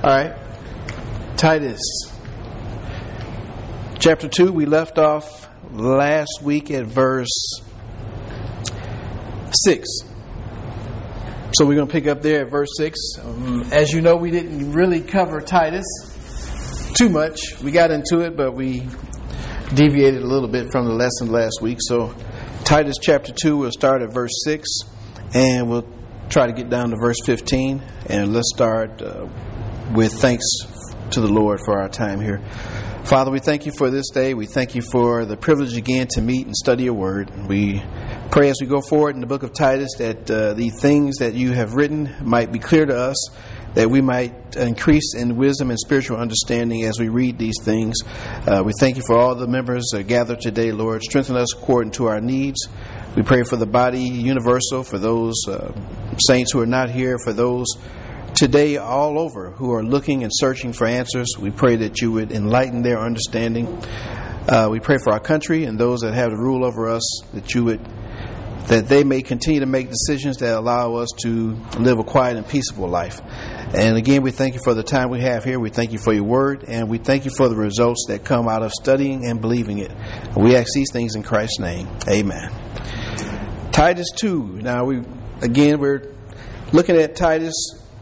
All right. Titus. Chapter 2, we left off last week at verse 6. So we're going to pick up there at verse 6. As you know, we didn't really cover Titus too much. We got into it, but we deviated a little bit from the lesson last week. So Titus chapter 2, we'll start at verse 6, and we'll try to get down to verse 15. And let's start with thanks to the Lord for our time here. Father, we thank you for this day. We thank you for the privilege again to meet and study your word. We pray as we go forward in the book of Titus that the things that you have written might be clear to us, that we might increase in wisdom and spiritual understanding as we read these things. We thank you for all the members gathered today, Lord. Strengthen us according to our needs. We pray for the body universal, for those saints who are not here, for those today all over who are looking and searching for answers. We pray that you would enlighten their understanding. We pray for our country and those that have the rule over us, that they may continue to make decisions that allow us to live a quiet and peaceable life. And again, we thank you for the time we have here. We thank you for your word, and we thank you for the results that come out of studying and believing it. We ask these things in Christ's name. Amen. Titus 2. Now, we're looking at Titus.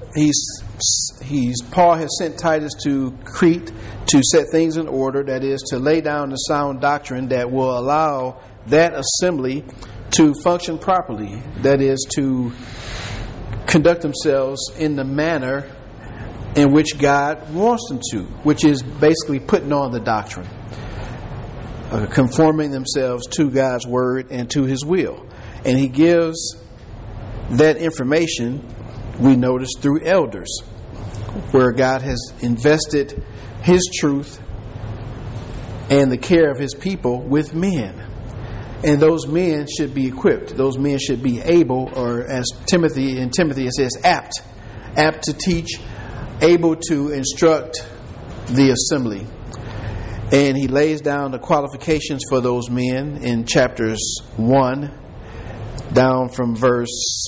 Paul has sent Titus to Crete to set things in order, that is, to lay down the sound doctrine that will allow that assembly to function properly, that is, to conduct themselves in the manner in which God wants them to, which is basically putting on the doctrine, conforming themselves to God's word and to his will. And he gives that information, we notice, through elders, where God has invested his truth and the care of his people with men. And those men should be equipped. Those men should be able, or as Timothy it says, apt to teach, able to instruct the assembly. And he lays down the qualifications for those men in chapters 1 down from verses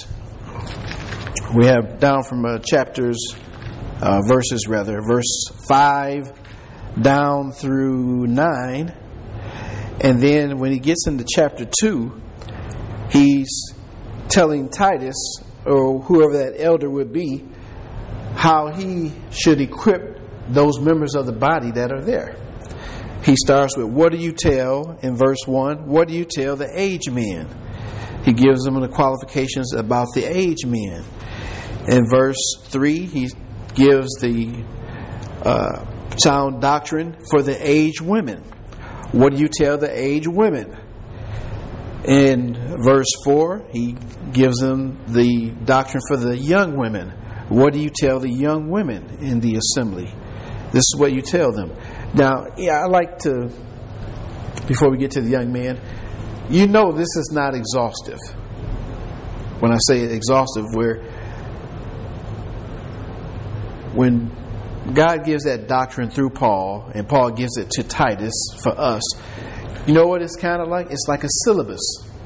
5 down through 9. And then when he gets into chapter 2, he's telling Titus, or whoever that elder would be, how he should equip those members of the body that are there. He starts with, what do you tell, in verse 1, what do you tell the aged men? He gives them the qualifications about the aged men. In verse 3, he gives the sound doctrine for the aged women. What do you tell the aged women? In verse 4, he gives them the doctrine for the young women. What do you tell the young women in the assembly? This is what you tell them. Now, I like to, before we get to the young men, you know this is not exhaustive. When I say exhaustive, when God gives that doctrine through Paul, and Paul gives it to Titus for us, you know what it's kind of like? It's like a syllabus.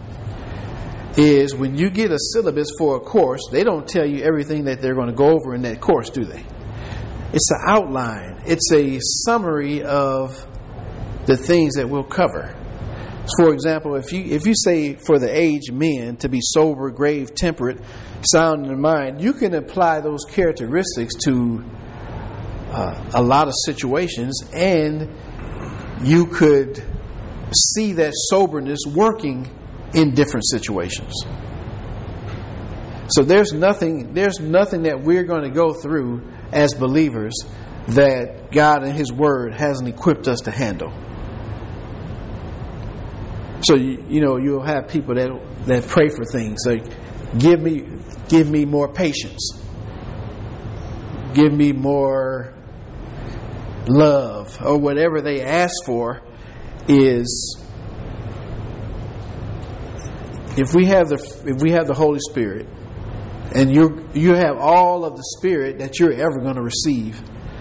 Is when you get a syllabus for a course, they don't tell you everything that they're going to go over in that course, do they? It's an outline. It's a summary of the things that we'll cover. For example, if you say for the aged men to be sober, grave, temperate, sound in mind, you can apply those characteristics to a lot of situations, and you could see that soberness working in different situations. So there's nothing that we're going to go through as believers that God and his word hasn't equipped us to handle. So you'll have people that pray for things like, give me more patience, give me more love, or whatever they ask for. Is if we have the Holy Spirit, and you have all of the Spirit that you're ever going to receive,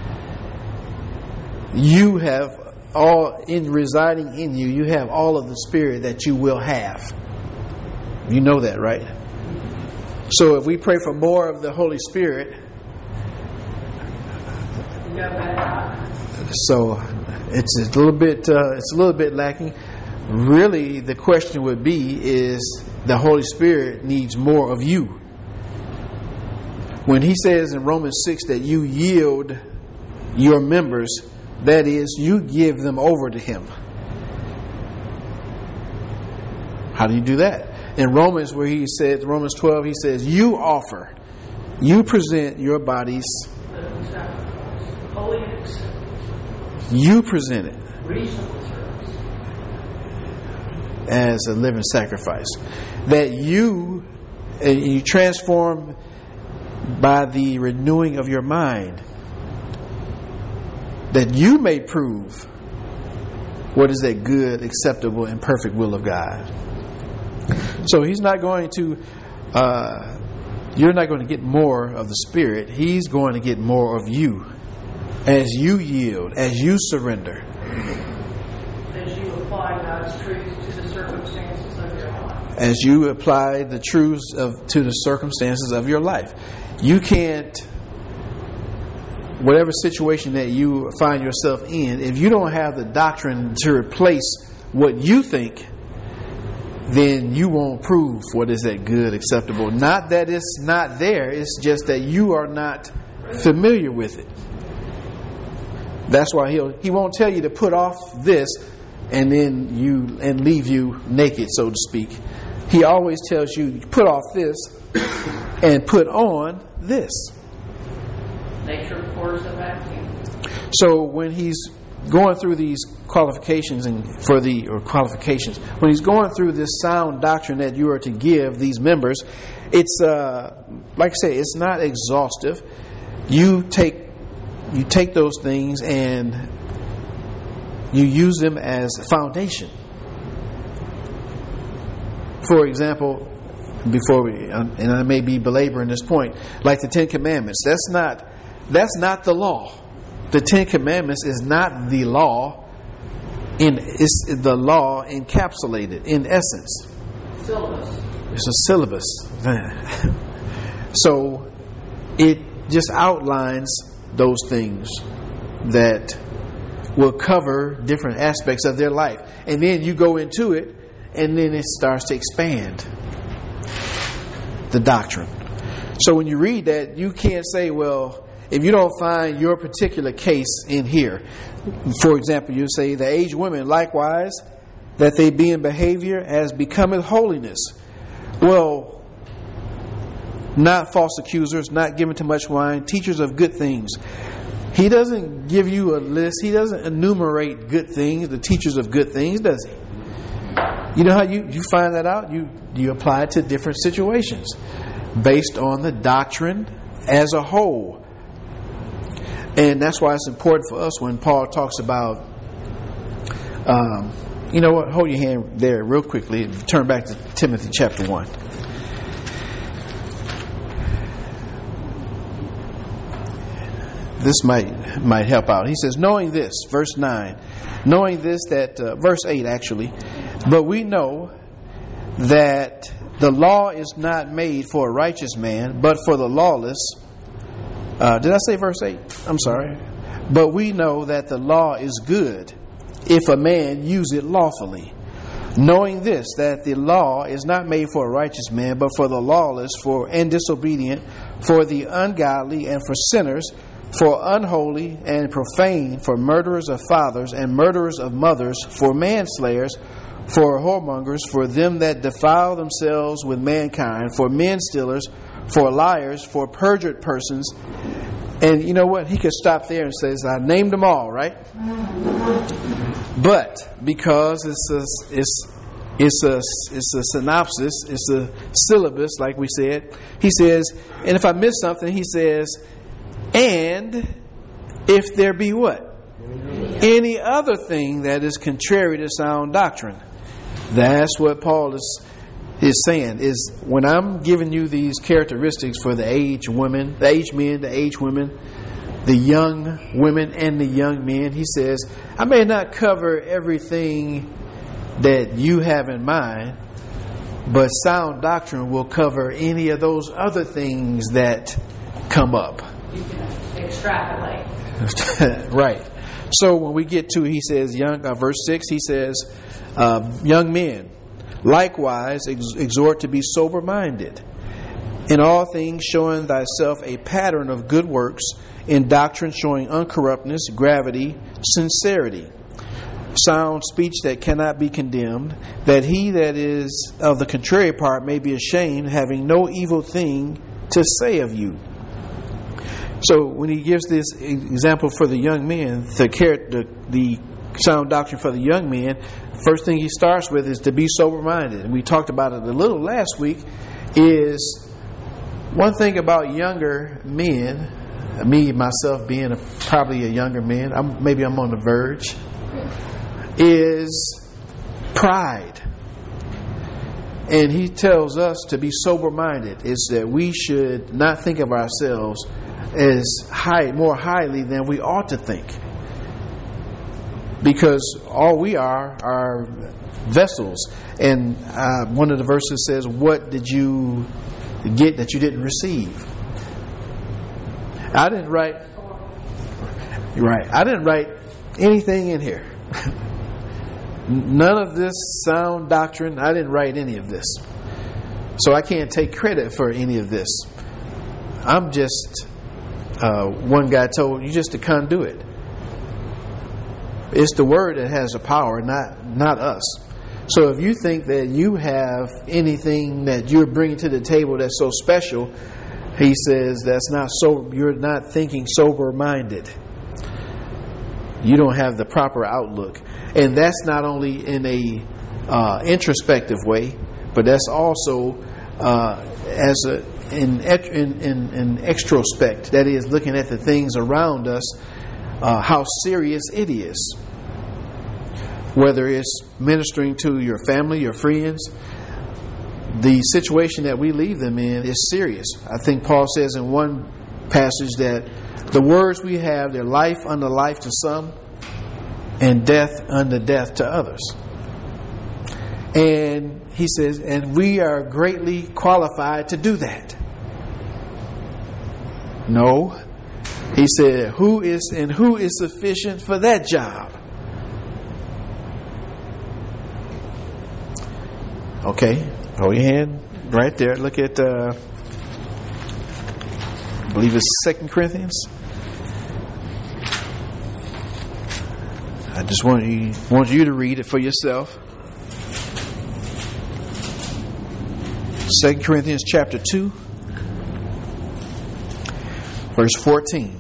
you have all in residing in you. You have all of the Spirit that you will have. You know that, right? So if we pray for more of the Holy Spirit, So it's a little bit lacking. Really, the question would be: is the Holy Spirit needs more of you? When he says in Romans 6 that you yield your members, that is, you give them over to him. How do you do that? In Romans, where he said, Romans 12, he says, you present your bodies, you present it as a living sacrifice. That you transform by the renewing of your mind, that you may prove what is that good, acceptable, and perfect will of God. So he's not going to, you're not going to get more of the Spirit. He's going to get more of you as you yield, as you surrender. As you apply God's truths to the circumstances of your life. As you apply the truths to the circumstances of your life. You can't, whatever situation that you find yourself in, if you don't have the doctrine to replace what you think, then you won't prove what is that good, acceptable. Not that it's not there, it's just that you are not familiar with it. That's why he won't tell you to put off this and leave you naked, so to speak. He always tells you put off this and put on this. Nature pours of acting. So when he's going through these qualifications when he's going through this sound doctrine that you are to give these members, it's like I say, it's not exhaustive. You take those things and you use them as a foundation. For example, and I may be belaboring this point, like the Ten Commandments, that's not the law. The Ten Commandments is not the law. It's the law encapsulated in essence. Syllabus. It's a syllabus. So it just outlines those things that will cover different aspects of their life. And then you go into it, and then it starts to expand the doctrine. So when you read that, you can't say, well, if you don't find your particular case in here, for example, you say the aged women likewise, that they be in behavior as becometh holiness. Well, not false accusers, not given to much wine, teachers of good things. He doesn't give you a list. He doesn't enumerate good things, the teachers of good things, does he? You know how you find that out? You apply it to different situations based on the doctrine as a whole. And that's why it's important for us when Paul talks about, you know what, hold your hand there real quickly. Turn back to Timothy chapter 1. This might help out. He says, knowing this, verse 9, knowing this that, verse 8 actually, but we know that the law is not made for a righteous man, but for the lawless. Did I say verse 8? I'm sorry. But we know that the law is good if a man use it lawfully. Knowing this, that the law is not made for a righteous man, but for the lawless, and disobedient, for the ungodly, and for sinners, for unholy and profane, for murderers of fathers and murderers of mothers, for manslayers, for whoremongers, for them that defile themselves with mankind, for men stealers, for liars, for perjured persons. And you know what? He could stop there and says, I named them all, right? But because it's a synopsis, it's a syllabus, like we said, he says, and if I miss something, he says, and if there be what? Any other thing that is contrary to sound doctrine. That's what Paul is saying, is when I'm giving you these characteristics for the aged women, the aged men, the aged women, the young women and the young men, he says, I may not cover everything that you have in mind, but sound doctrine will cover any of those other things that come up. You can extrapolate. Right. So when we get to, he says, verse 6, he says, young men, likewise exhort to be sober-minded, in all things showing thyself a pattern of good works, in doctrine showing uncorruptness, gravity, sincerity, sound speech that cannot be condemned, that he that is of the contrary part may be ashamed, having no evil thing to say of you. So when he gives this example for the young men, the sound doctrine for the young men, first thing he starts with is to be sober-minded. And we talked about it a little last week. Is one thing about younger men, me myself being probably a younger man, maybe I'm on the verge, is pride. And he tells us to be sober-minded, is that we should not think of ourselves as more highly than we ought to think, because all we are vessels. And one of the verses says, what did you get that you didn't receive? I didn't write anything in here. None of this sound doctrine, I didn't write any of this, so I can't take credit for any of this. I'm just one guy told you, just a conduit. It's the word that has the power, not us. So if you think that you have anything that you're bringing to the table that's so special, he says that's not so. You're not thinking sober-minded. You don't have the proper outlook, and that's not only in a introspective way, but that's also in extrospect. That is, looking at the things around us, how serious it is. Whether it's ministering to your family, your friends, the situation that we leave them in is serious. I think Paul says in one passage that the words we have, they're life unto life to some, and death unto death to others. And he says, and we are greatly qualified to do that. No. He said, who is sufficient for that job? Okay. Hold your hand right there. Look at, I believe it's 2 Corinthians. I just want you to read it for yourself. 2 Corinthians chapter 2, verse 14.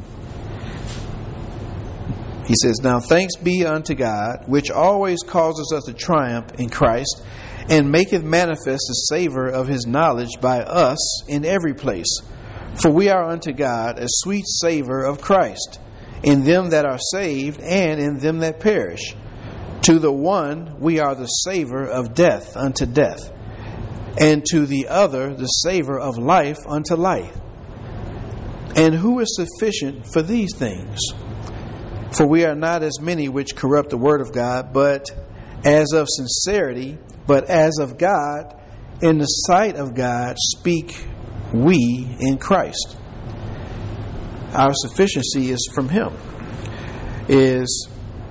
He says, now thanks be unto God, which always causes us to triumph in Christ, and maketh manifest the savor of his knowledge by us in every place. For we are unto God a sweet savor of Christ, in them that are saved and in them that perish. To the one we are the savor of death unto death, and to the other the savor of life unto life. And who is sufficient for these things? For we are not as many which corrupt the word of God, but as of sincerity, but as of God, in the sight of God, speak we in Christ. Our sufficiency is from Him. Is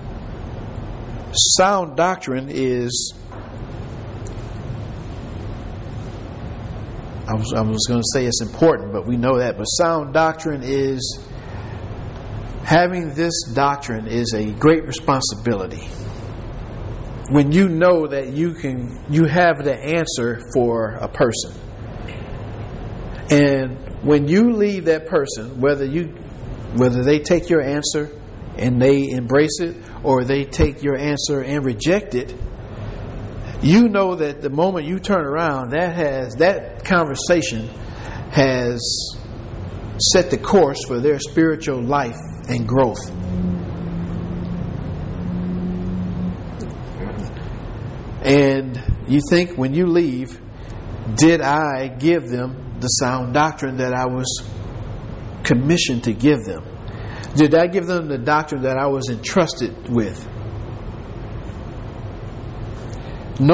sound doctrine is. I was going to say it's important, but we know that. But sound doctrine is, having this doctrine is a great responsibility. When you know that you have the answer for a person, and when you leave that person, whether they take your answer and they embrace it, or they take your answer and reject it, you know that the moment you turn around, that conversation has set the course for their spiritual life and growth. And you think, when you leave, did I give them the sound doctrine that I was commissioned to give them? Did I give them the doctrine that I was entrusted with?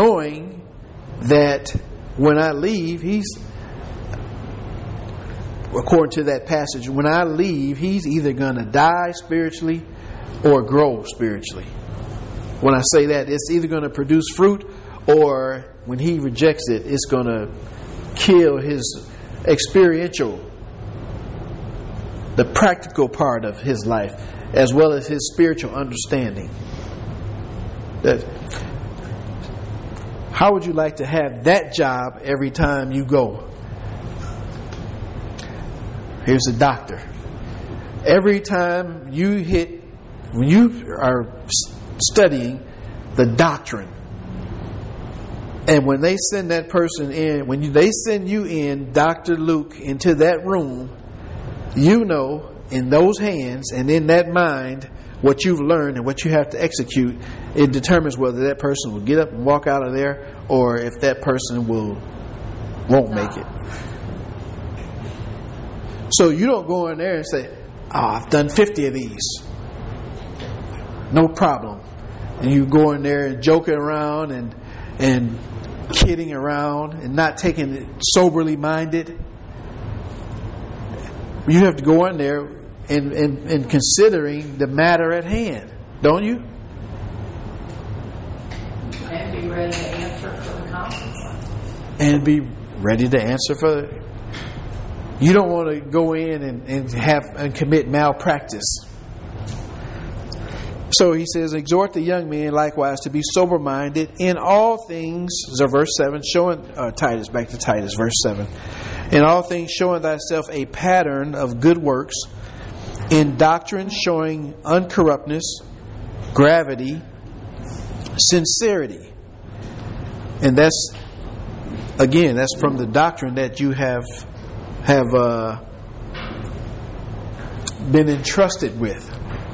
Knowing that when I leave, according to that passage, when I leave, he's either going to die spiritually or grow spiritually. When I say that, it's either going to produce fruit, or when he rejects it, it's going to kill his experiential, the practical part of his life, as well as his spiritual understanding. How would you like to have that job every time you go? Here's a doctor. Every time when you are studying the doctrine, and when they send that person in, they send you in, Dr. Luke, into that room, you know, in those hands and in that mind, what you've learned and what you have to execute, it determines whether that person will get up and walk out of there, or if that person won't make it. So you don't go in there and say, I've done 50 of these. No problem. And you go in there and joking around and kidding around and not taking it soberly minded. You have to go in there and considering the matter at hand, don't you? And be ready to answer for the consequences. And be ready to answer for the... You don't want to go in and commit malpractice. So he says, exhort the young men likewise to be sober-minded in all things. So verse 7, showing Titus, back to Titus, verse 7. In all things showing thyself a pattern of good works, in doctrine showing uncorruptness, gravity, sincerity. And that's from the doctrine that you have been entrusted with.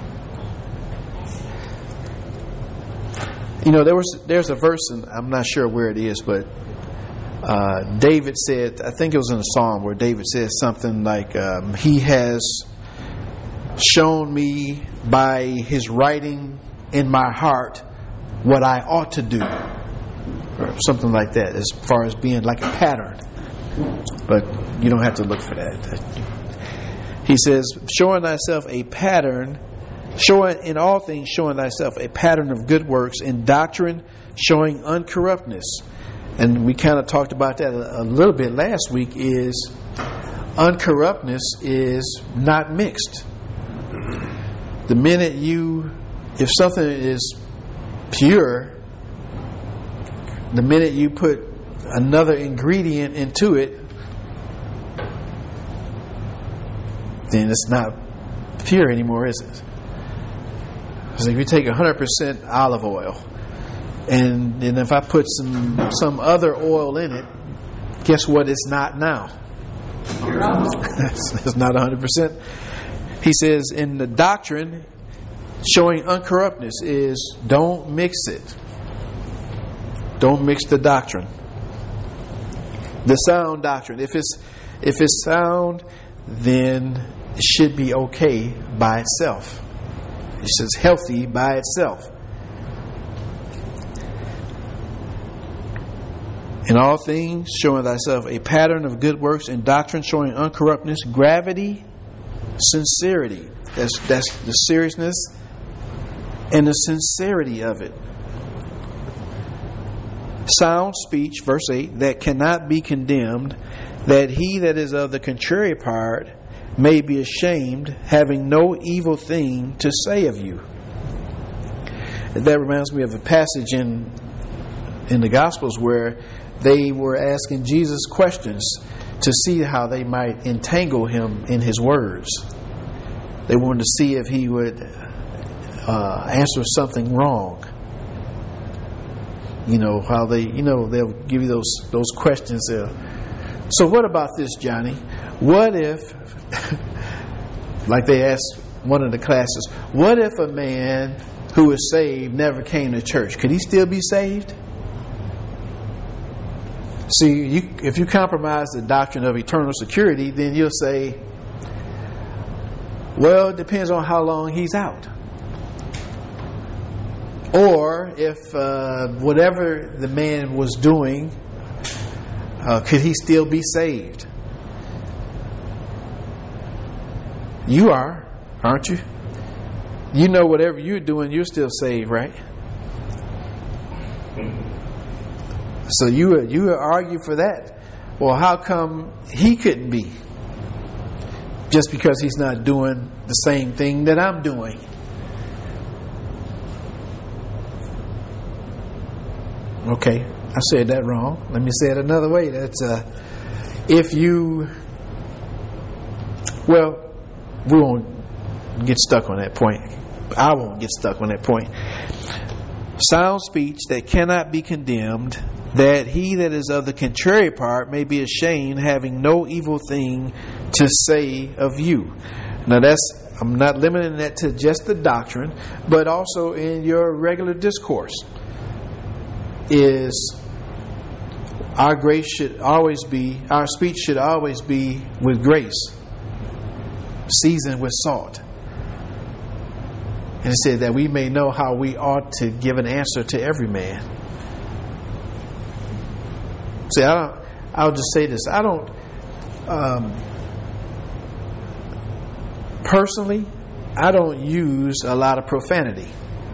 You know, there's a verse, and I'm not sure where it is, but David said, I think it was in a psalm where David said something like, he has shown me by his writing in my heart what I ought to do, or something like that, as far as being like a pattern. But you don't have to look for that. He says, showing thyself a pattern, showing in all things, showing thyself a pattern of good works, in doctrine showing uncorruptness. And we kind of talked about that a little bit last week. Is uncorruptness is not mixed. The minute if something is pure, the minute you put another ingredient into it, then it's not pure anymore, is it? So if you take 100% olive oil, and then if I put some other oil in it, guess what it's not now? It's not 100%. He says in the doctrine, showing uncorruptness is don't mix it. Don't mix the doctrine. The sound doctrine. If it's sound, then it should be okay by itself. It says healthy by itself. In all things, showing thyself a pattern of good works, in doctrine showing uncorruptness, gravity, sincerity. That's the seriousness and the sincerity of it. Sound speech, verse 8, that cannot be condemned, that he that is of the contrary part may be ashamed, having no evil thing to say of you. And that reminds me of a passage in the Gospels where they were asking Jesus questions to see how they might entangle him in his words. They wanted to see if he would answer something wrong. You know how they'll give you those questions. So what about this, Johnny? What if, like they asked one of the classes, what if a man who is saved never came to church? Could he still be saved? See, if you compromise the doctrine of eternal security, then you'll say, well, it depends on how long he's out. Or if whatever the man was doing, could he still be saved? You are, aren't you? You know whatever you're doing, you're still saved, right? So you would argue for that. Well, how come he couldn't be? Just because he's not doing the same thing that I'm doing. Okay, I said that wrong. Let me say it another way. That's if you... Well, we won't get stuck on that point. I won't get stuck on that point. Sound speech that cannot be condemned, that he that is of the contrary part may be ashamed, having no evil thing to say of you. Now I'm not limiting that to just the doctrine, but also in your regular discourse. Is our speech should always be with grace, seasoned with salt. And it said that we may know how we ought to give an answer to every man. See, I'll just say this. I don't, personally, I don't use a lot of profanity.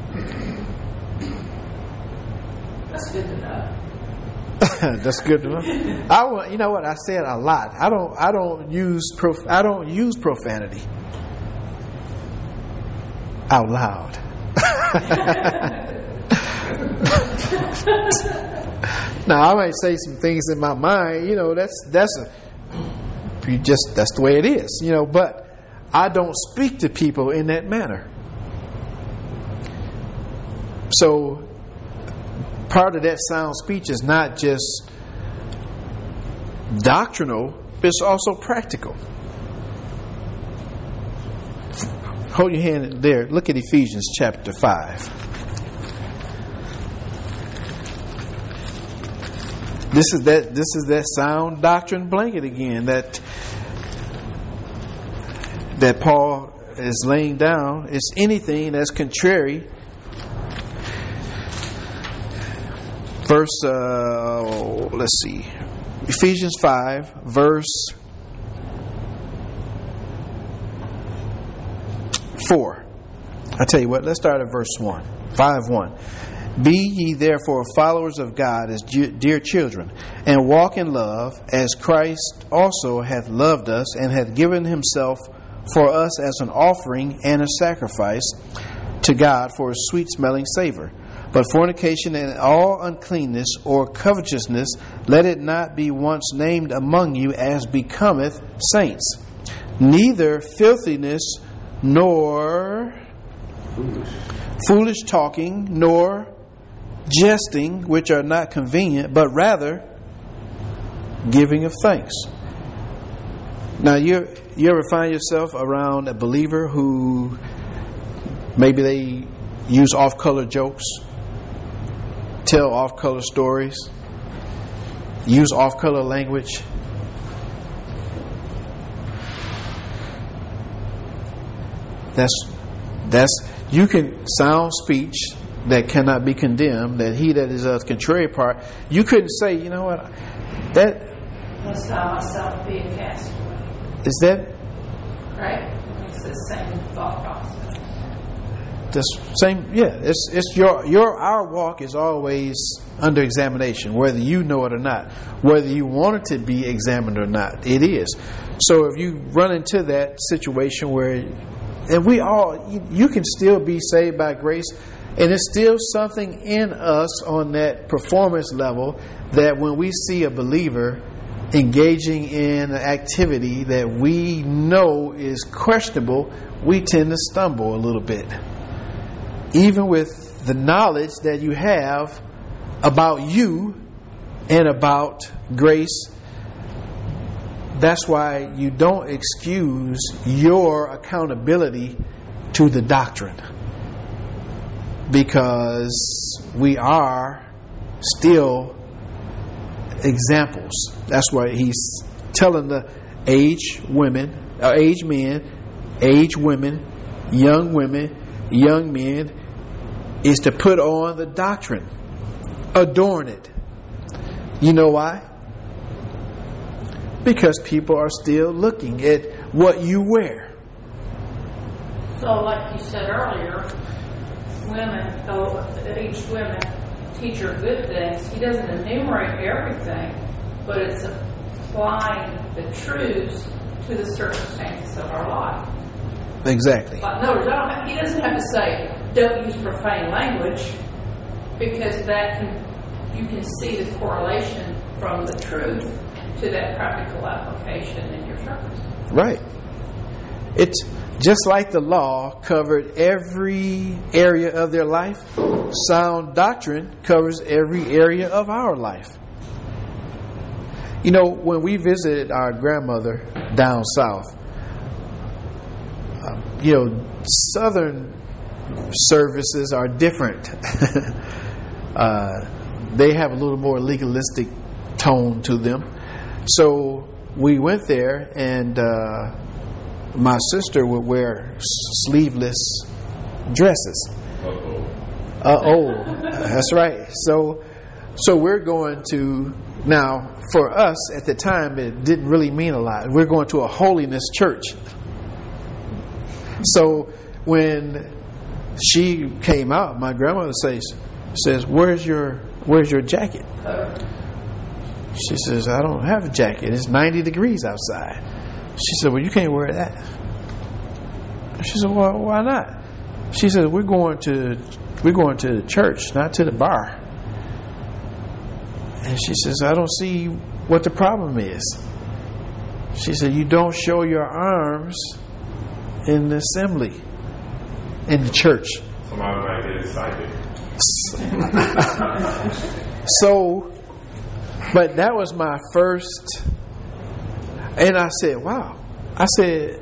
That's good to know. That's good to know. You know what? I said a lot. I don't use profanity out loud. Now I might say some things in my mind. You know, that's the way it is. You know, but I don't speak to people in that manner. So part of that sound speech is not just doctrinal, it's also practical. Hold your hand there. Look at Ephesians chapter 5. This is that sound doctrine blanket again that Paul is laying down. It's anything that's contrary. Let's see. Ephesians 5, verse 4. I tell you what, let's start at verse 1. 5:1. Be ye therefore followers of God as dear children, and walk in love, as Christ also hath loved us, and hath given himself for us as an offering and a sacrifice to God for a sweet-smelling savor. But fornication and all uncleanness or covetousness, let it not be once named among you as becometh saints. Neither filthiness, nor foolish talking, nor jesting, which are not convenient, but rather giving of thanks. Now, you ever find yourself around a believer who maybe they use off-color jokes, tell off-color stories, use off-color language? That's you can sound speech that cannot be condemned, that he that is of the contrary part. You couldn't say, you know what, that Must I myself be a castaway? Is that right? It's the same thought process. the same? Yeah, it's our walk is always under examination, whether you know it or not, whether you want it to be examined or not. It is. So if you run into that situation where, and you can still be saved by grace, and it's still something in us on that performance level that when we see a believer engaging in an activity that we know is questionable, we tend to stumble a little bit. Even with the knowledge that you have about you and about grace, that's why you don't excuse your accountability to the doctrine. Because we are still examples. That's why he's telling the aged men, young men, is to put on the doctrine, adorn it. You know why? Because people are still looking at what you wear. So, like you said earlier, women, though each women teach her good things, he doesn't enumerate everything, but it's applying the truths to the circumstances of our life. Exactly. But in other words, he doesn't have to say, don't use profane language, because you can see the correlation from the truth to that practical application in your circumstances. Right. It's just like the law covered every area of their life. Sound doctrine covers every area of our life. You know, when we visited our grandmother down south, Southern services are different. They have a little more legalistic tone to them. So we went there, and my sister would wear sleeveless dresses. That's right. So we're going to, now for us at the time it didn't really mean a lot. We're going to a holiness church. So when she came out, my grandmother says, "Where's your jacket?" She says, "I don't have a jacket. It's 90 degrees outside." She said, "Well, you can't wear that." She said, "Well, why not?" She said, We're going to the church, not to the bar." And she says, "I don't see what the problem is." She said, "You don't show your arms in the assembly, in the church." Somebody might get excited. So, but that was my first, and I said, "Wow." I said,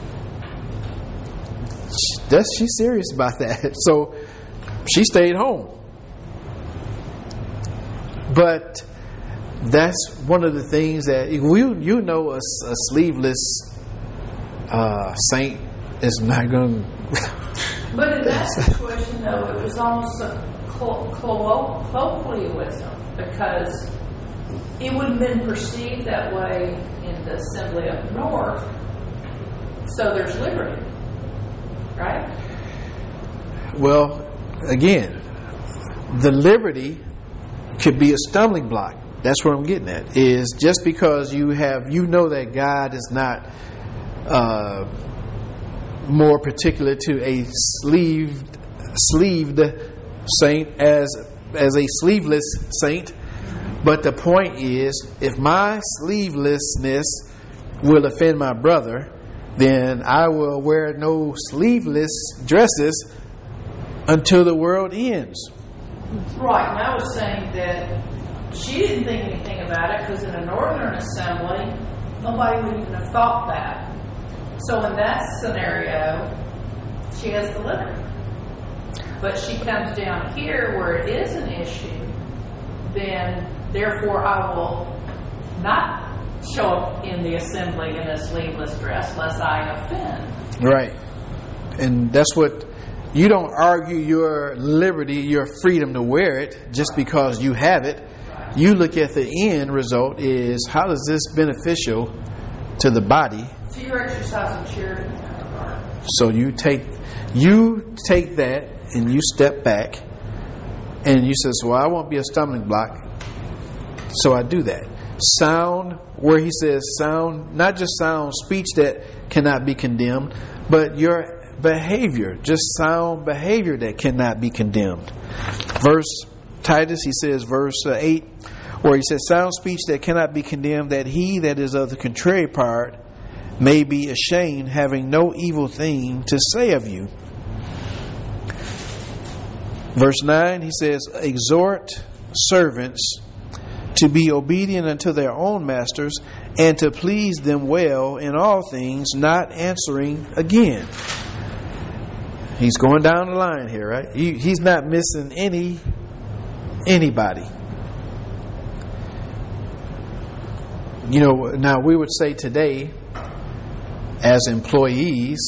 she's serious about that. So she stayed home. But that's one of the things that a sleeveless saint is not going to. But in that situation, though, it was almost a colloquialism, because it would have been perceived that way in the assembly up north. So there's liberty, right? Well, again, the liberty could be a stumbling block. That's what I'm getting at. Is just because you know that God is not more particular to a sleeved saint as a sleeveless saint. But the point is, if my sleevelessness will offend my brother, then I will wear no sleeveless dresses until the world ends. Right, and I was saying that she didn't think anything about it, because in a northern assembly, nobody would even have thought that. So in that scenario, she has the liberty. But she comes down here where it is an issue, then therefore I will not show up in the assembly in a sleeveless dress lest I offend. Right. And that's what, you don't argue your liberty, your freedom to wear it just because you have it. You look at the end result is, how is this beneficial to the body? So you're exercising charity in that regard. So you take that and you step back and you say, well, I won't be a stumbling block. So I do that. Sound, where he says sound, not just sound speech that cannot be condemned, but your behavior, just sound behavior that cannot be condemned. Titus, he says, verse 8, where he says, sound speech that cannot be condemned, that he that is of the contrary part may be ashamed, having no evil thing to say of you. Verse 9, he says, exhort servants to be obedient unto their own masters, and to please them well in all things, not answering again. He's going down the line here, right? He's not missing anybody. You know, now we would say today, as employees,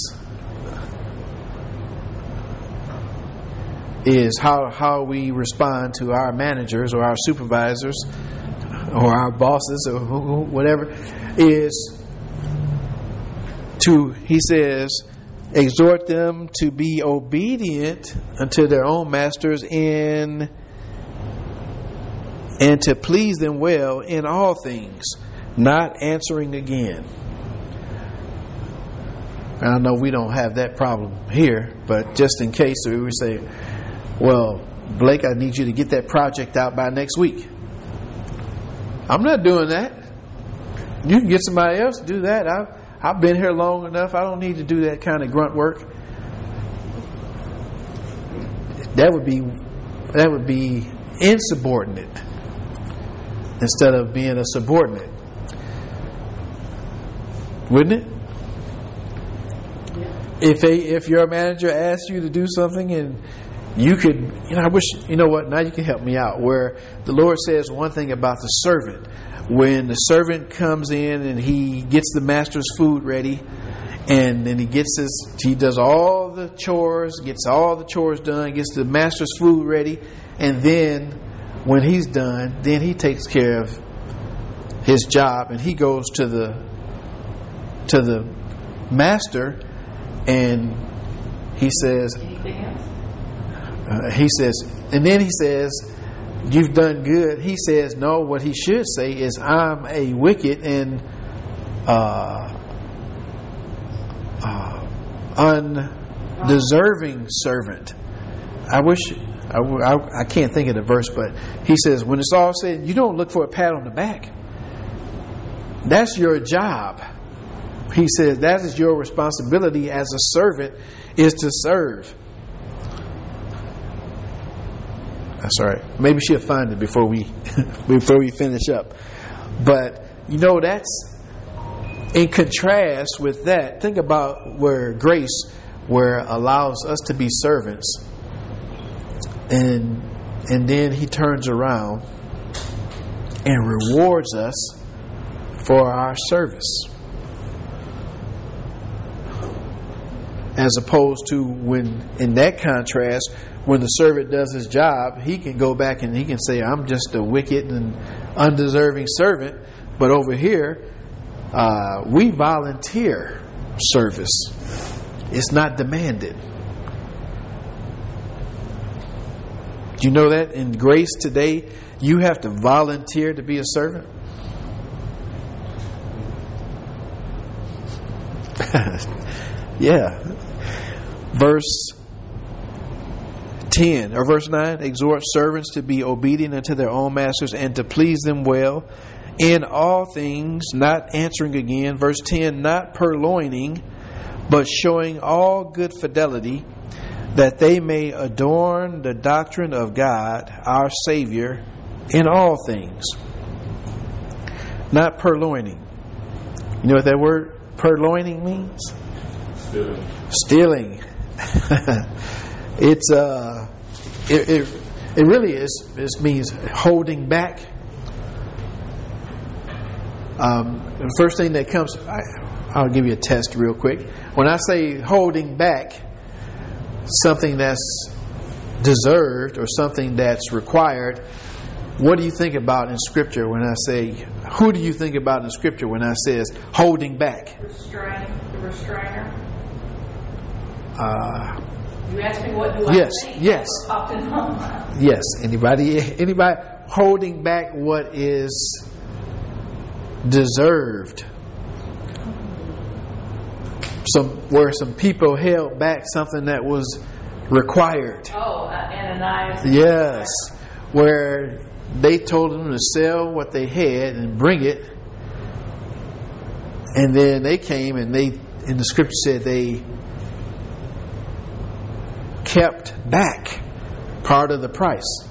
is how we respond to our managers or our supervisors or our bosses or whatever, is to, he says, exhort them to be obedient unto their own masters and to please them well in all things, not answering again. I know we don't have that problem here, but just in case we would say, well, Blake, I need you to get that project out by next week. I'm not doing that. You can get somebody else to do that. I've been here long enough. I don't need to do that kind of grunt work. That would be insubordinate instead of being a subordinate, wouldn't it? If your manager asks you to do something and you could, I wish, now you can help me out, where the Lord says one thing about the servant. When the servant comes in and he gets the master's food ready, and then he does all the chores, gets all the chores done, gets the master's food ready, and then when he's done, then he takes care of his job and he goes to the master and he says, anything else? And then he says, you've done good. He says, no, what he should say is, I'm a wicked and undeserving servant. I can't think of the verse, but he says, when it's all said, you don't look for a pat on the back. That's your job. He says that is your responsibility as a servant, is to serve. That's all right. Maybe she'll find it before we finish up. But that's in contrast with that. Think about where grace, allows us to be servants, and then He turns around and rewards us for our service, as opposed to when, in that contrast, when the servant does his job, he can go back and he can say, I'm just a wicked and undeserving servant. But over here, we volunteer service. It's not demanded. Do you know that in grace today, you have to volunteer to be a servant? Yeah. Verse 10 or verse 9, exhort servants to be obedient unto their own masters and to please them well in all things, not answering again. Verse 10, not purloining, but showing all good fidelity, that they may adorn the doctrine of God our Savior in all things. Not purloining. You know what that word purloining means? Stealing. It really is. It means holding back. The first thing that comes, I'll give you a test real quick. When I say holding back something that's deserved or something that's required, what do you think about in Scripture when I say? Who do you think about in Scripture when I says holding back? The restrainer. You asked me what do I think? Yes. Popped in my mind. Yes. Anybody holding back what is deserved? Where some people held back something that was required. Oh, Ananias. Yes. Where they told them to sell what they had and bring it, and then they came and in the Scripture said they kept back part of the price.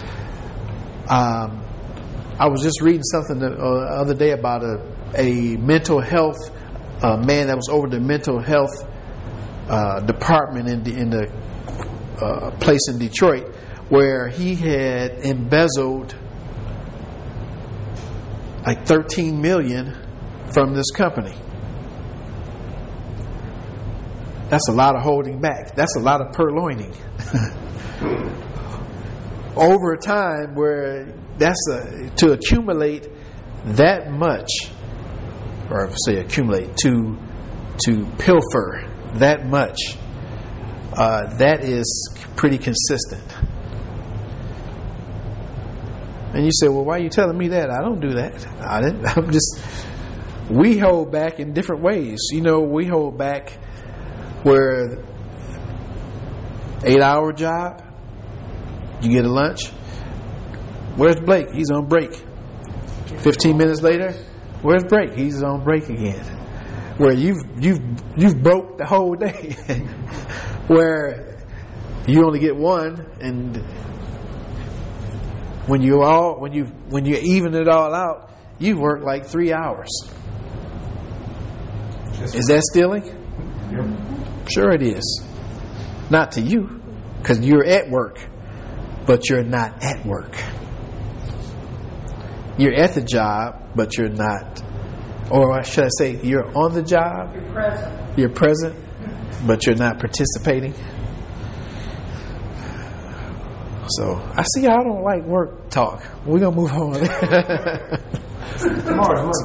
I was just reading something the other day about a mental health man that was over the mental health department in the place in Detroit, where he had embezzled like $13 million from this company. That's a lot of holding back. That's a lot of purloining. Over time, where to accumulate that much, or say accumulate, to pilfer that much, that is pretty consistent. And you say, well, why are you telling me that? I don't do that. I'm just, we hold back in different ways. We hold back where 8-hour job, you get a lunch. Where's Blake? He's on break. 15 minutes later, where's Blake? He's on break again. Where you've broke the whole day. Where you only get one, and when you even it all out, you work like 3 hours. Is that stealing? Yep. Sure it is. Not to you, because you're at work, but you're not at work. You're at the job, but you're not. Or should I say, you're on the job. You're present. You're present, but you're not participating. So I see y'all don't like work talk. We're gonna move on. Tomorrow's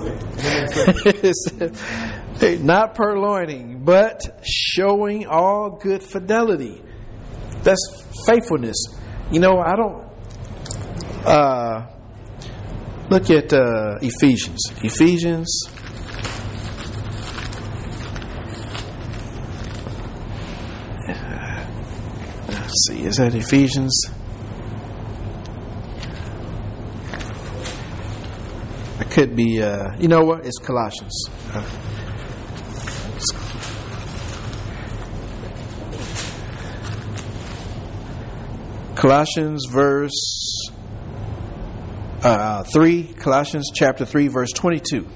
Monday. Not purloining, but showing all good fidelity. That's faithfulness. I don't look at Ephesians. Let's see, is that Ephesians? It could be, you know what? It's Colossians. Colossians verse 3, Colossians chapter 3, verse 22.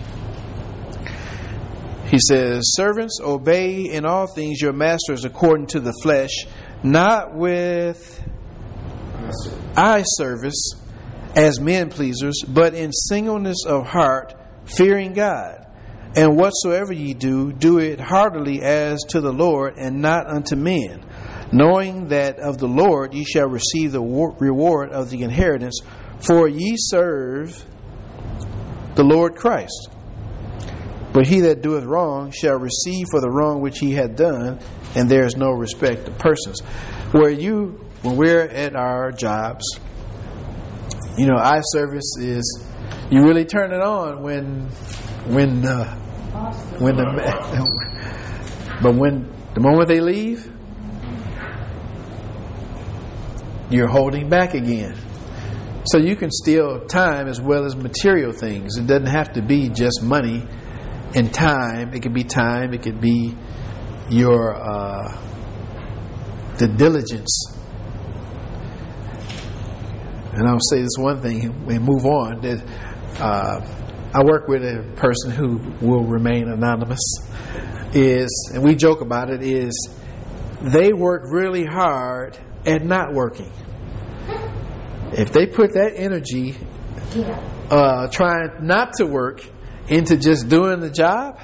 He says, servants, obey in all things your masters according to the flesh, not with eye service as men pleasers, but in singleness of heart, fearing God. And whatsoever ye do, do it heartily as to the Lord, and not unto men, knowing that of the Lord ye shall receive the reward of the inheritance, for ye serve the Lord Christ. But he that doeth wrong shall receive for the wrong which he hath done, and there is no respect of persons. When we're at our jobs, eye service is, you really turn it on when the moment they leave, you're holding back again. So you can steal time as well as material things. It doesn't have to be just money and time. It could be time. It could be your the diligence. And I'll say this one thing and move on. That I work with a person who will remain anonymous. And we joke about it, is they work really hard at not working. If they put that energy trying not to work into just doing the job,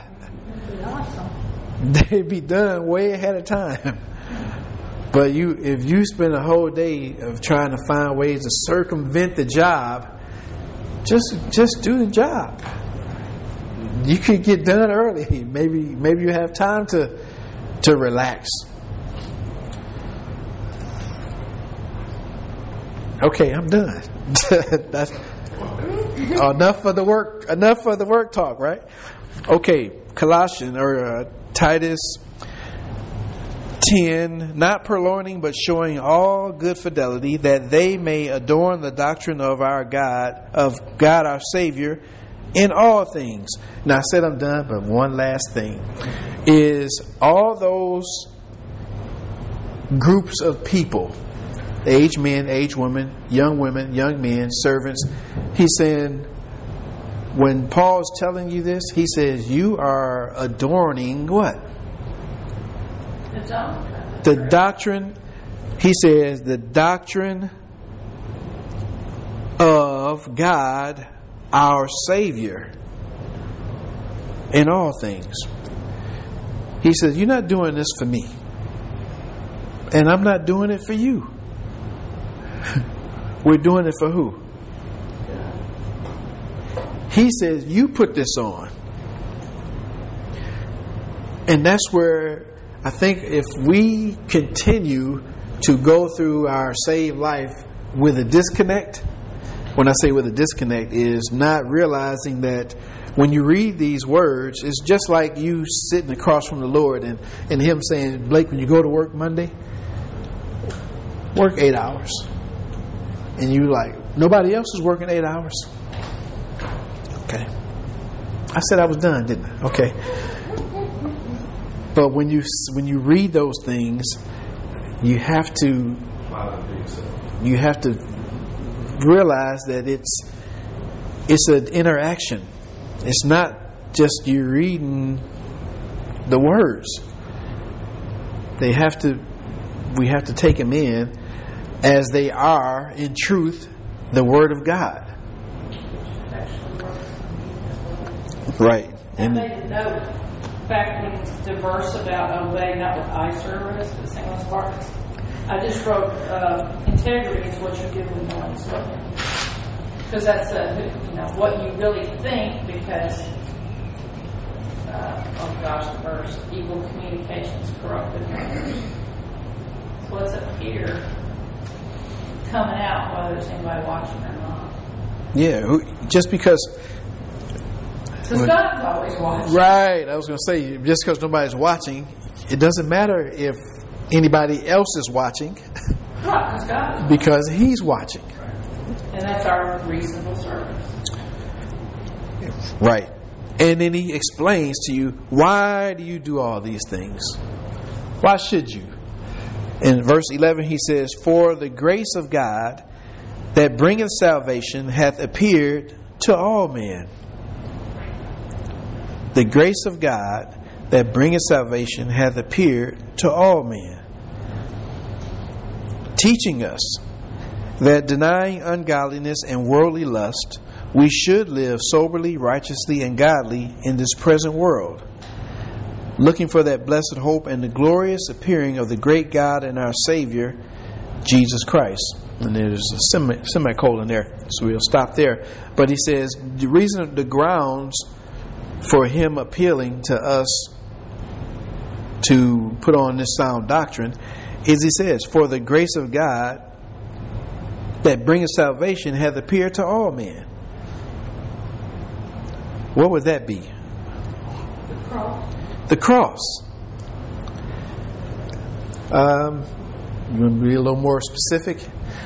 they'd be done way ahead of time. But if you spend a whole day of trying to find ways to circumvent the job, just do the job. You could get done early. Maybe you have time to relax. Okay, I'm done. That's enough for the work talk, right? Okay, Colossians or Titus 10, not purloining, but showing all good fidelity, that they may adorn the doctrine of our God, our Savior, in all things. Now I said I'm done, but one last thing is all those groups of people, aged men, aged women, young men, servants. He's saying, when Paul's telling you this, he says you are adorning what? The doctrine. He says the doctrine of God, our Savior, in all things. He says, you're not doing this for me, and I'm not doing it for you. We're doing it for who? He says, you put this on. And that's where I think if we continue to go through our saved life with a disconnect, when I say with a disconnect, is not realizing that when you read these words, it's just like you sitting across from the Lord and Him saying, Blake, when you go to work Monday, work 8 hours. And you like, nobody else is working 8 hours. Okay. I said I was done, didn't I? Okay. But when you read those things, you have to realize that it's an interaction. It's not just you reading the words. We have to take them in as they are in truth the Word of God. Right. And I made a note back when the verse about obey not with eye service, but sing with heart. I just wrote integrity is what you do when no one's looking, because that's what you really think. Because the verse, evil communications corrupted manners. So what's up here coming out, whether there's anybody watching or not? Yeah, just because. Because God's always watching. Right. I was going to say, just because nobody's watching, it doesn't matter if anybody else is watching. Right, because God is because He's watching. And that's our reasonable service. Right. And then He explains to you, why do you do all these things? Why should you? In verse 11 He says, for the grace of God that bringeth salvation hath appeared to all men. The grace of God that bringeth salvation hath appeared to all men, teaching us that denying ungodliness and worldly lust, we should live soberly, righteously, and godly in this present world, looking for that blessed hope and the glorious appearing of the great God and our Savior, Jesus Christ. And there's a semicolon there, so we'll stop there. But he says the reason, the grounds for him appealing to us to put on this sound doctrine is, he says, for the grace of God that bringeth salvation hath appeared to all men. What would that be? The cross. The cross. You want to be a little more specific?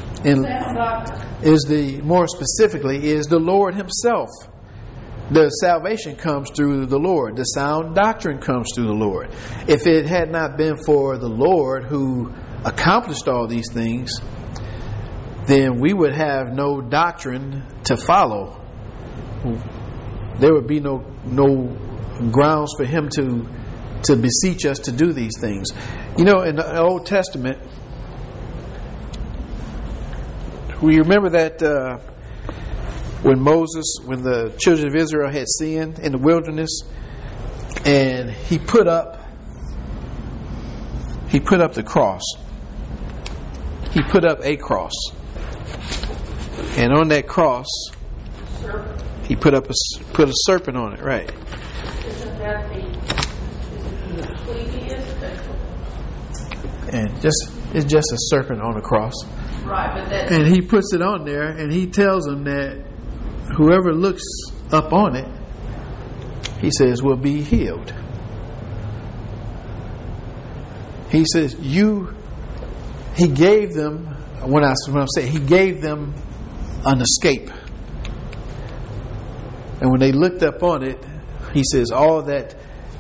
More specifically is the Lord Himself. The salvation comes through the Lord. The sound doctrine comes through the Lord. If it had not been for the Lord who accomplished all these things, then we would have no doctrine to follow. There would be no grounds for Him to beseech us to do these things. You know, in the Old Testament, we remember that when the children of Israel had sinned in the wilderness, and he put up the cross. He put up a cross, and on that cross, he put a serpent on it. Right. Isn't that the fleekiest? And it's just a serpent on a cross. Right, but that. And he puts it on there, and he tells them that whoever looks up on it, he says, will be healed. He says, he gave them, when I say he gave them an escape. And when they looked up on it, he says, all that,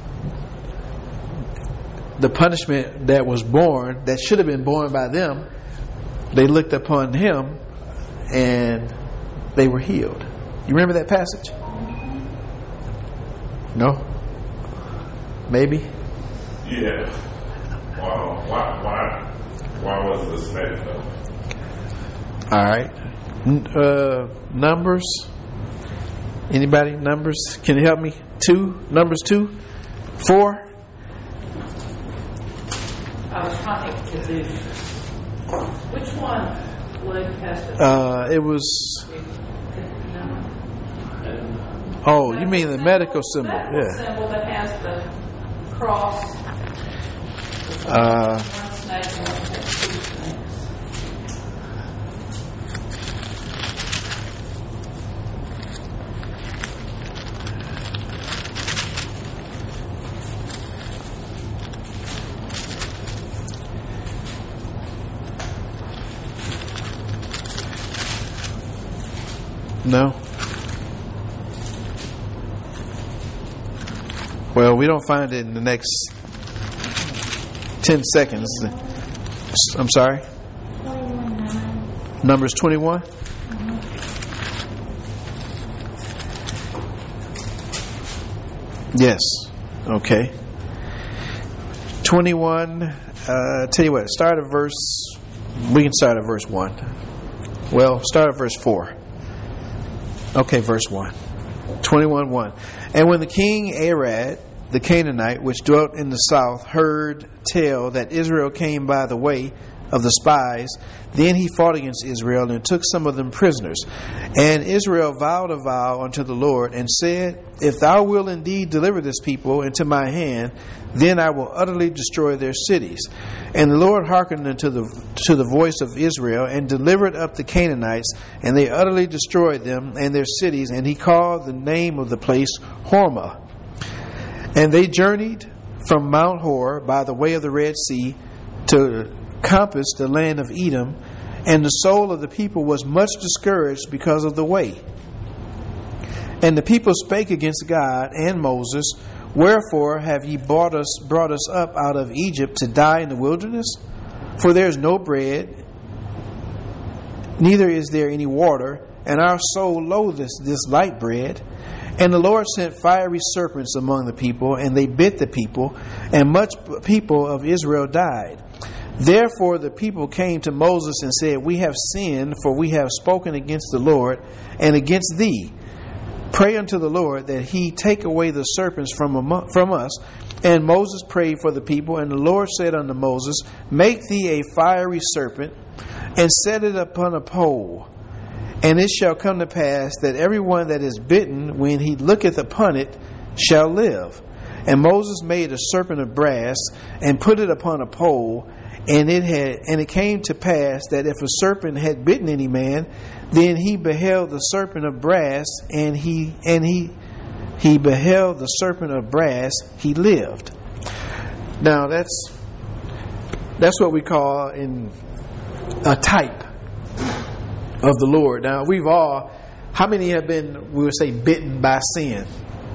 the punishment that was borne, that should have been borne by them, they looked upon Him and they were healed. You remember that passage? No? Maybe? Yeah. Wow. Why was the snake though? All right. Numbers. Anybody? Numbers? Can you help me? 2? Numbers 2? 4? I was trying to do. Which one would have to? It was. Oh, you mean the medical symbol? Medical Yeah. symbol that has the cross. One snake and one had 2 snakes. No? Well, we don't find it in the next 10 seconds. I'm sorry? 21:9. Numbers 21? Yes. Okay. 21. Tell you what, start at verse. We can start at verse 1. Well, start at verse 4. Okay, verse 1. 21:1. And when the king Arad, the Canaanite, which dwelt in the south, heard tell that Israel came by the way of the spies, then he fought against Israel and took some of them prisoners. And Israel vowed a vow unto the Lord and said, If thou wilt indeed deliver this people into my hand, then I will utterly destroy their cities. And the Lord hearkened unto the voice of Israel and delivered up the Canaanites, and they utterly destroyed them and their cities. And he called the name of the place Hormah. And they journeyed from Mount Hor by the way of the Red Sea to compass the land of Edom, and the soul of the people was much discouraged because of the way. And the people spake against God and Moses, Wherefore have ye brought us up out of Egypt to die in the wilderness? For there is no bread, neither is there any water, and our soul loatheth this light bread. And the Lord sent fiery serpents among the people, and they bit the people, and much people of Israel died. Therefore the people came to Moses and said, We have sinned, for we have spoken against the Lord and against thee. Pray unto the Lord that he take away the serpents from us. And Moses prayed for the people, and the Lord said unto Moses, Make thee a fiery serpent, and set it upon a pole. And it shall come to pass that everyone that is bitten, when he looketh upon it, shall live. And Moses made a serpent of brass, and put it upon a pole. And it came to pass that if a serpent had bitten any man, then he beheld the serpent of brass, and he beheld the serpent of brass, he lived. Now that's what we call in a type of the Lord. Now how many have been, we would say, bitten by sin?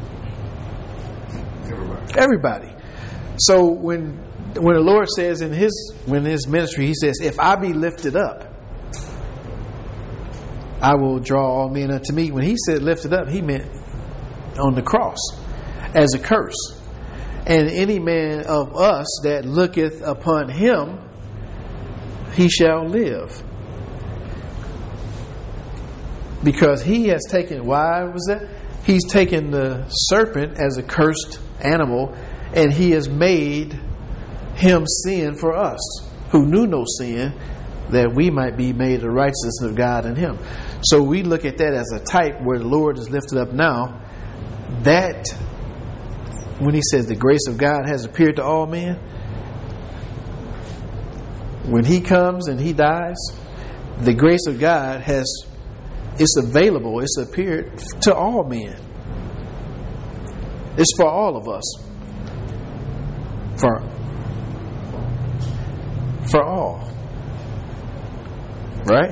Everybody. So when the Lord says in his ministry, he says, If I be lifted up, I will draw all men unto me. When he said lifted up, he meant on the cross as a curse. And any man of us that looketh upon him, he shall live. Because he has taken, why was that? He's taken the serpent as a cursed animal, and he has made him sin for us, who knew no sin, that we might be made the righteousness of God in him. So we look at that as a type where the Lord is lifted up now. That, when he says the grace of God has appeared to all men, when he comes and he dies, the grace of God it's available, it's appeared to all men. It's for all of us. For all. Right?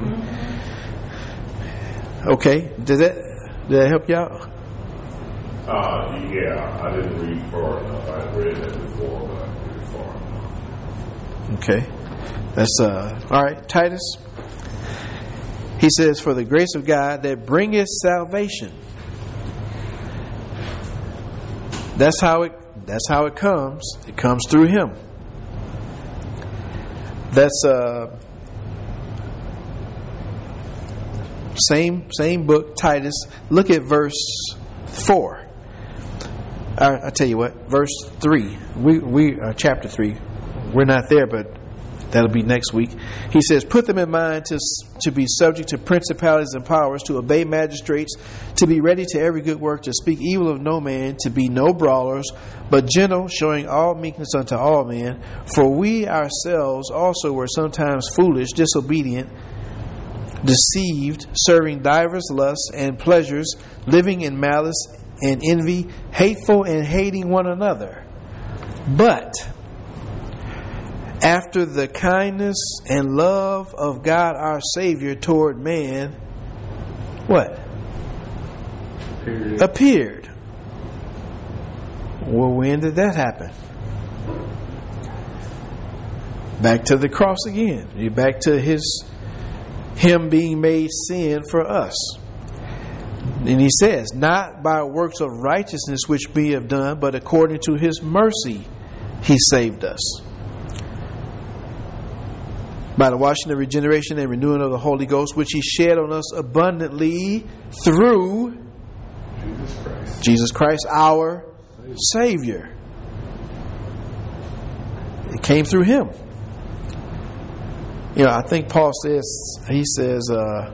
Okay. Did that help you out? Yeah, I didn't read far enough. I had read that before, but I didn't read far enough. Okay. That's all right. Titus. He says, For the grace of God that bringeth salvation. That's how it comes. It comes through him. That's same book, Titus. Look at verse 4. I tell you what, verse 3. We chapter 3. We're not there, but That'll be next week. He says, put them in mind to be subject to principalities and powers, to obey magistrates, to be ready to every good work, to speak evil of no man, to be no brawlers, but gentle, showing all meekness unto all men. For we ourselves also were sometimes foolish, disobedient, deceived, serving divers lusts and pleasures, living in malice and envy, hateful and hating one another. But after the kindness and love of God our Savior toward man, what? Appeared. Well, when did that happen? Back to the cross again. You're back to Him being made sin for us. And He says, not by works of righteousness which we have done, but according to His mercy He saved us, by the washing of regeneration and renewing of the Holy Ghost, which He shed on us abundantly through Jesus Christ, our Savior. It came through Him. You know, I think Paul says, he says, well,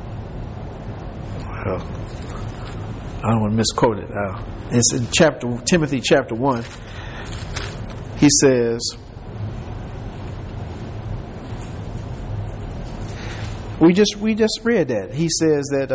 I don't want to misquote it. It's in Timothy chapter 1. He says, we just read that. He says that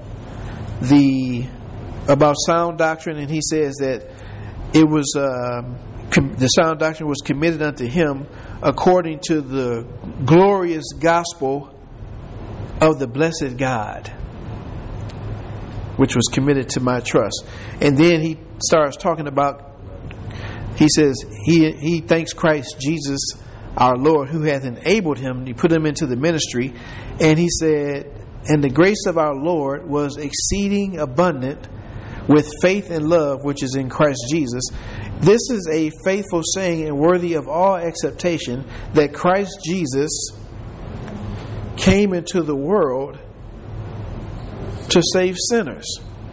about sound doctrine, and he says that it was the sound doctrine was committed unto him according to the glorious gospel of the blessed God, which was committed to my trust. And then he starts talking about, he says he thanks Christ Jesus our Lord, who hath enabled him. He put him into the ministry, and he said, and the grace of our Lord was exceeding abundant with faith and love which is in Christ Jesus. This is a faithful saying and worthy of all acceptation, that Christ Jesus came into the world to save sinners.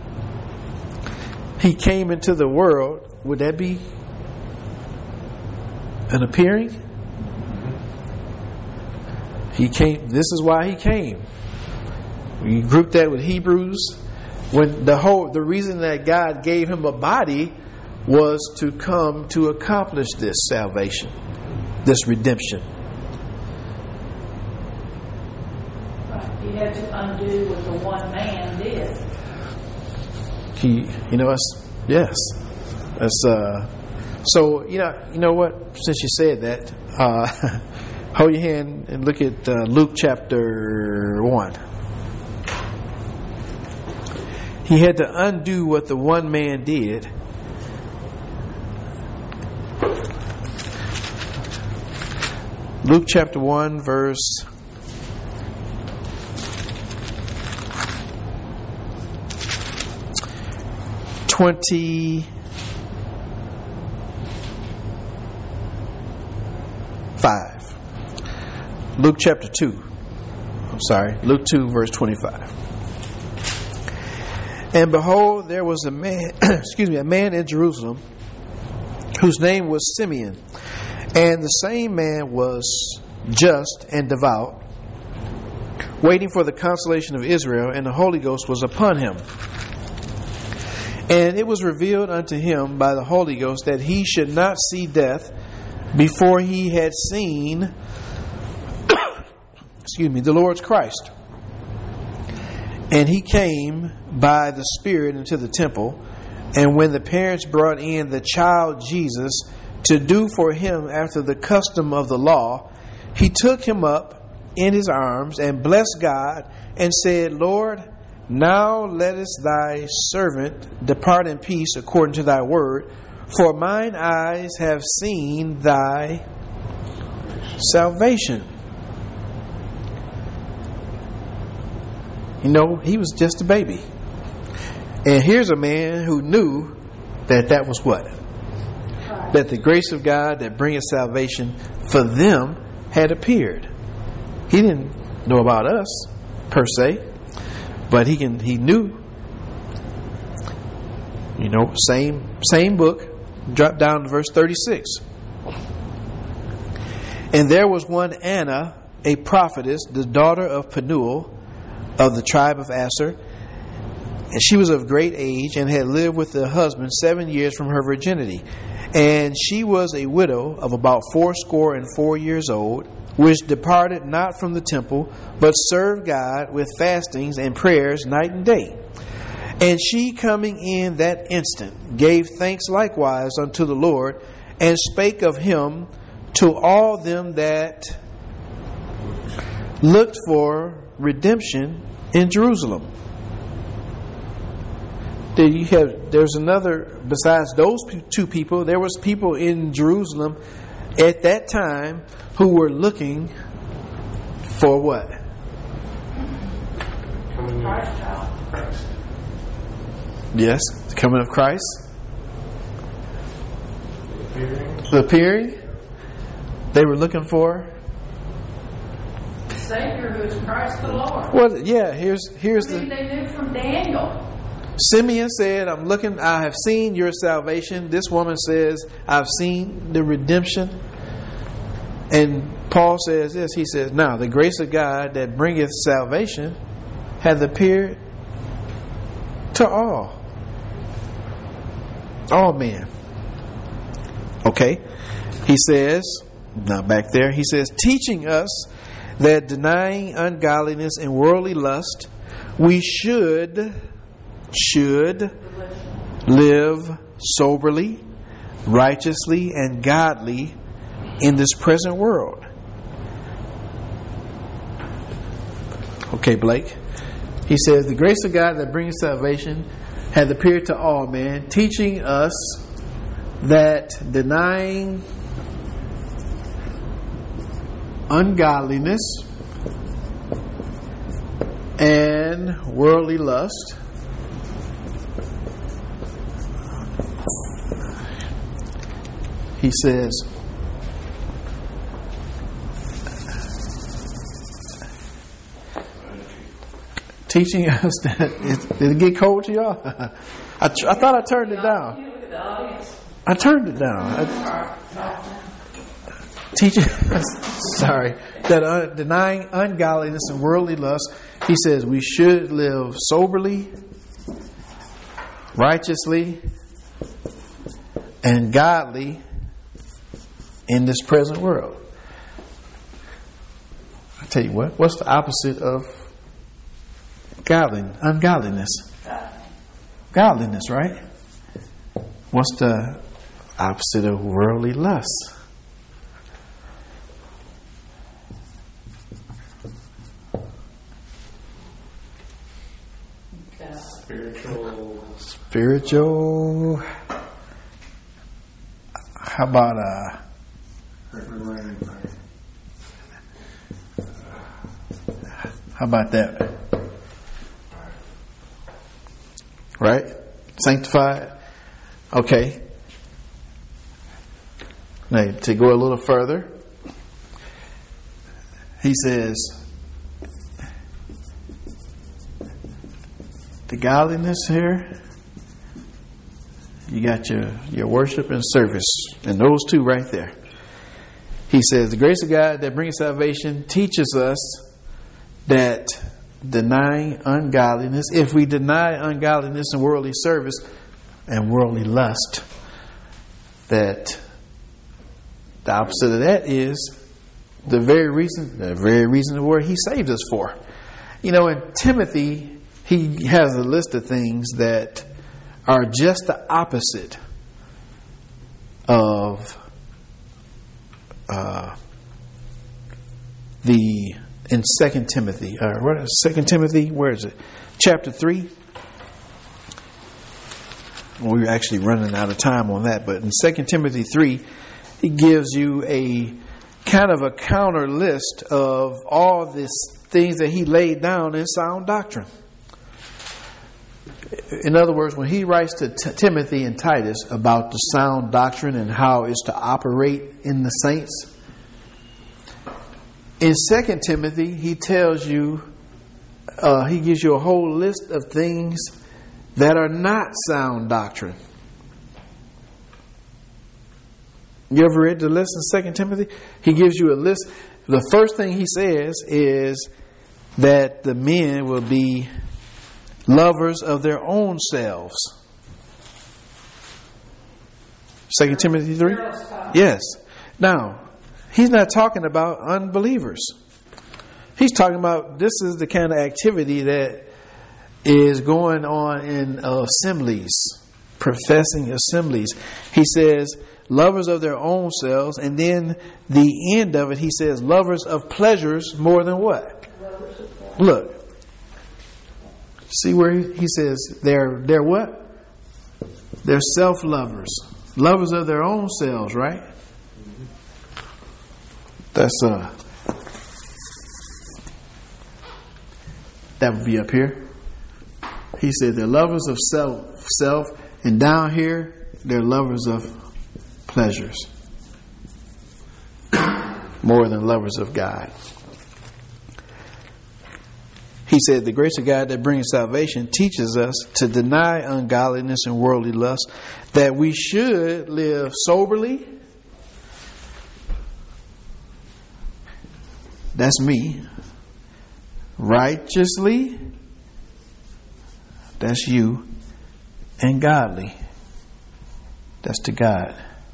He came into the world. Would that be an appearing? He came. This is why He came. You group that with Hebrews, when the reason that God gave Him a body was to come to accomplish this salvation, this redemption. He had to undo what the one man did. So you know what? Since you said that, hold your hand and look at Luke chapter 1. He had to undo what the one man did. Luke chapter 1 verse 25. Luke chapter 2. Luke 2 verse 25. And behold, there was a man, a man in Jerusalem, whose name was Simeon. And the same man was just and devout, waiting for the consolation of Israel, and the Holy Ghost was upon him. And it was revealed unto him by the Holy Ghost that he should not see death before he had seen the Lord's Christ. And he came by the Spirit into the temple. And when the parents brought in the child Jesus to do for him after the custom of the law, he took him up in his arms and blessed God and said, Lord, now lettest thy servant depart in peace according to thy word, for mine eyes have seen thy salvation. You know, he was just a baby. And here's a man who knew that was what? That the grace of God that bringeth salvation for them had appeared. He didn't know about us, per se, but he knew. You know, same book. Drop down to verse 36. And there was one Anna, a prophetess, the daughter of Penuel, of the tribe of Aser. And she was of great age, and had lived with her husband 7 years from her virginity. And she was a widow of about 84 years old, which departed not from the temple, but served God with fastings and prayers night and day. And she, coming in that instant, gave thanks likewise unto the Lord, and spake of him to all them that looked for redemption in Jerusalem. There's another, besides those two people, there was people in Jerusalem at that time who were looking for what? Christ. Yes, the coming of Christ. The appearing. They were looking for Savior, who is Christ the Lord. Well, yeah. Here's They knew from Daniel. Simeon said, I have seen your salvation. This woman says, I've seen the redemption. And Paul says this, he says, now the grace of God that bringeth salvation hath appeared to all men. Okay. He says, now back there, he says, teaching us that denying ungodliness and worldly lust, we should live soberly, righteously, and godly in this present world. Okay, Blake. He says, the grace of God that brings salvation hath appeared to all men, teaching us that denying ungodliness and worldly lust, he says, teaching us that did it get cold to y'all? I thought I turned it down. I turned it down. Teaching us, that denying ungodliness and worldly lust, he says we should live soberly, righteously, and godly in this present world. I tell you what's the opposite of ungodliness? Godliness, right? What's the opposite of worldly lust? Spiritual. How about that? Right? Sanctified. Okay. Now, to go a little further, he says, the godliness here, you got your worship and service, and those two right there. He says, the grace of God that brings salvation teaches us that denying ungodliness, if we deny ungodliness and worldly service and worldly lust, that the opposite of that is the very reason where he saved us for. You know, in Timothy, he has a list of things that are just the opposite of in 2 Timothy. 2 Timothy, where is it? Chapter 3. Well, we're actually running out of time on that, but in 2 Timothy 3, he gives you a kind of a counter list of all these things that he laid down in sound doctrine. In other words, when he writes to Timothy and Titus about the sound doctrine and how it's to operate in the saints, in 2 Timothy, he tells you, he gives you a whole list of things that are not sound doctrine. You ever read the list in 2 Timothy? He gives you a list. The first thing he says is that the men will be lovers of their own selves. 2 Timothy 3? Yes. Now, he's not talking about unbelievers. He's talking about this is the kind of activity that is going on in assemblies, professing assemblies. He says, lovers of their own selves, and then the end of it, he says, lovers of pleasures more than what? Look. See where he says they're what? They're self-lovers. Lovers of their own selves, right? That's that would be up here. He said they're lovers of self, and down here they're lovers of pleasures more than lovers of God. He said the grace of God that brings salvation teaches us to deny ungodliness and worldly lust, that we should live soberly. That's me. Righteously. That's you. And godly. That's to God.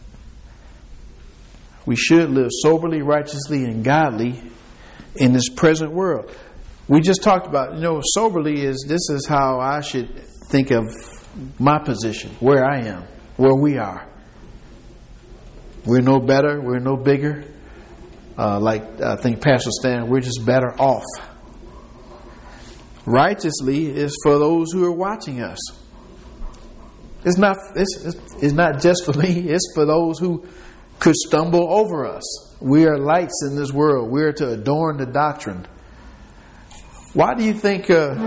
We should live soberly, righteously, and godly in this present world. We just talked about, soberly this is how I should think of my position, where I am, where we are. We're no better, we're no bigger. Like I think Pastor Stan, we're just better off. Righteously is for those who are watching us. It's not just for me, it's for those who could stumble over us. We are lights in this world. We are to adorn the doctrine. Why do you think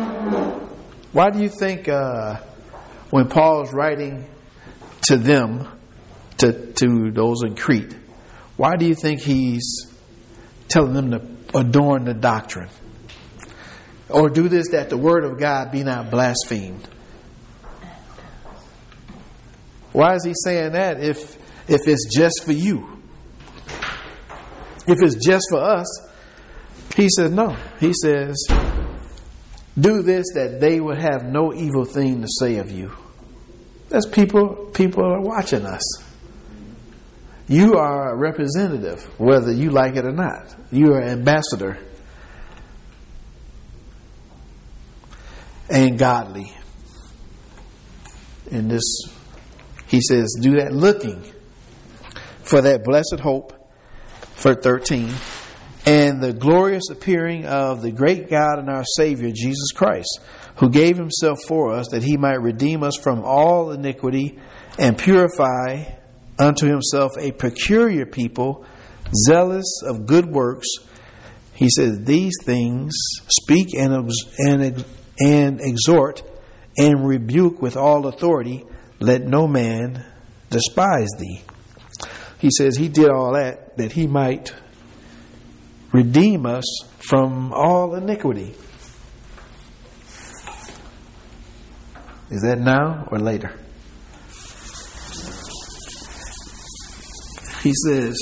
when Paul's writing to them, to those in Crete, why do you think he's telling them to adorn the doctrine? Or do this that the word of God be not blasphemed? Why is he saying that if it's just for you? If it's just for us, he says no. He says, do this that they would have no evil thing to say of you. That's people are watching us. You are a representative, whether you like it or not. You are an ambassador. And godly. In this, he says, do that looking for that blessed hope, for 13, and the glorious appearing of the great God and our Savior, Jesus Christ, who gave himself for us that he might redeem us from all iniquity and purify unto himself a peculiar people, zealous of good works. He says, these things speak and exhort and rebuke with all authority. Let no man despise thee. He says he did all that he might redeem us from all iniquity. Is that now or later? He says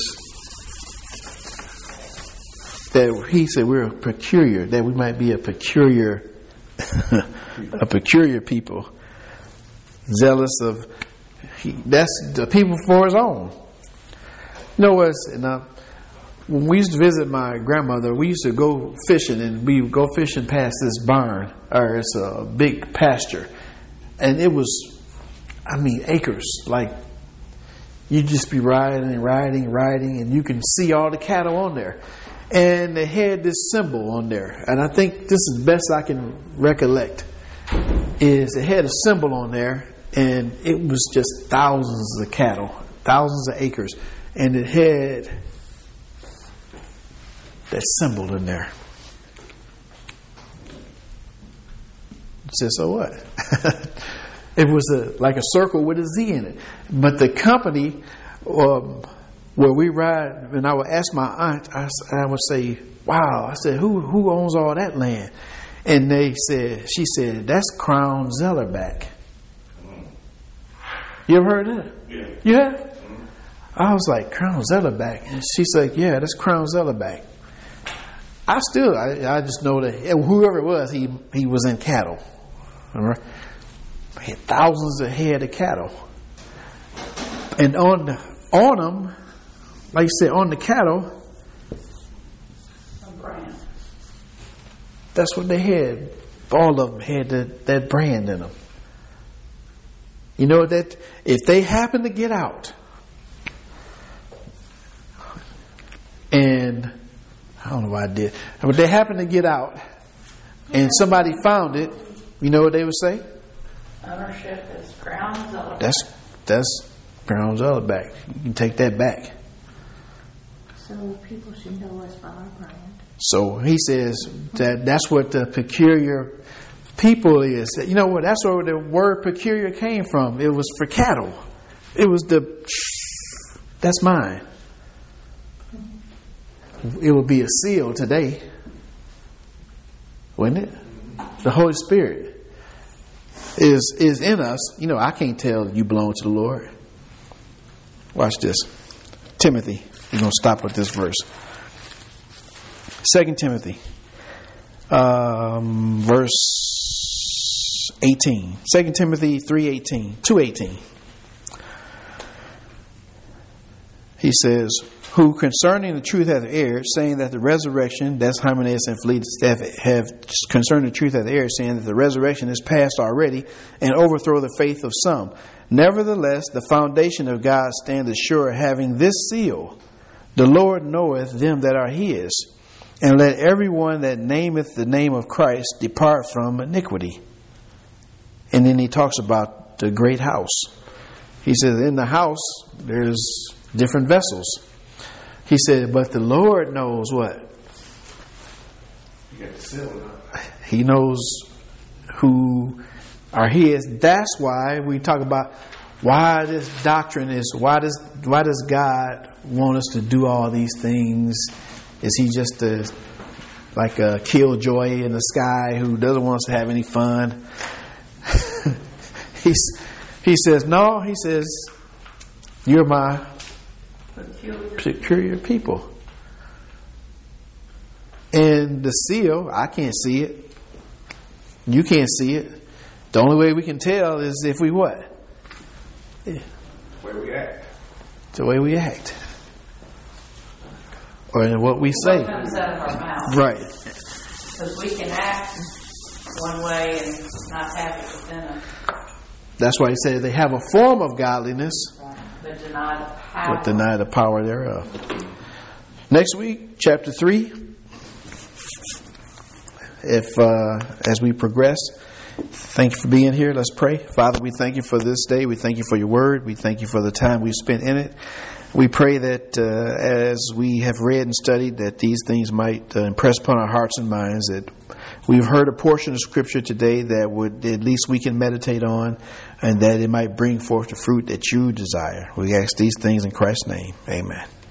that he said we're a peculiar, that we might be a peculiar a peculiar people, zealous of that's the people for his own. You know what? When we used to visit my grandmother, we used to go fishing, and we would go fishing past this barn, or it's a big pasture, and it was, acres. Like you'd just be riding, and you can see all the cattle on there. And they had this symbol on there, and I think this is the best I can recollect, is it had a symbol on there, and it was just thousands of cattle, thousands of acres, and it had that symbol in there. I said, so what? It was like a circle with a Z in it. But the company where we ride, and I would ask my aunt, I would say, wow, I said, who owns all that land? And she said, that's Crown Zellerback. You ever heard that? Yeah. You have? I was like, Crown Zellerback. And she's like, yeah, that's Crown Zellerback. I just know that whoever it was, he was in cattle. Remember? He had thousands of head of cattle. And on them, like you said, on the cattle, that's what they had. All of them had that brand in them. You know that if they happen to get out, and I don't know why I did, but they happen to get out, and somebody found it, you know what they would say? Ownership is Crown Zellerback. That's Crown Zellerback. You can take that back. So people should know us by our brand. So he says that's what the peculiar people is. You know what? That's where the word peculiar came from. It was for cattle. It was that's mine. It would be a seal today, wouldn't it? The Holy Spirit is in us. You know, I can't tell you belong to the Lord. Watch this. Timothy. We're going to stop with this verse. 2 Timothy, verse 18. 2 Timothy 2:18. He says, who concerning the truth hath erred, saying that the resurrection, that's Hymenaeus and Philetus, have concerning the truth hath erred, saying that the resurrection is past already, and overthrow the faith of some. Nevertheless, the foundation of God standeth sure, having this seal, the Lord knoweth them that are his. And let everyone that nameth the name of Christ depart from iniquity. And then he talks about the great house. He says, in the house, there's different vessels. He said, but the Lord knows what? You got the seal. He knows who are his. That's why we talk about why this doctrine is, why does God want us to do all these things? Is he just like a killjoy in the sky who doesn't want us to have any fun? He says, no, he says, you're my peculiar people. And the seal, I can't see it. You can't see it. The only way we can tell is if we what? The way we act. The way we act. Or in what we say. What comes out of our mouth. Right. Because we can act one way and not have it within us. That's why he said they have a form of godliness, But deny the power. but deny the power thereof. Next week, chapter 3. As we progress, thank you for being here. Let's pray. Father, we thank you for this day. We thank you for your word. We thank you for the time we've spent in it. We pray that as we have read and studied, that these things might impress upon our hearts and minds, that we've heard a portion of Scripture today that would at least we can meditate on, and that it might bring forth the fruit that you desire. We ask these things in Christ's name. Amen.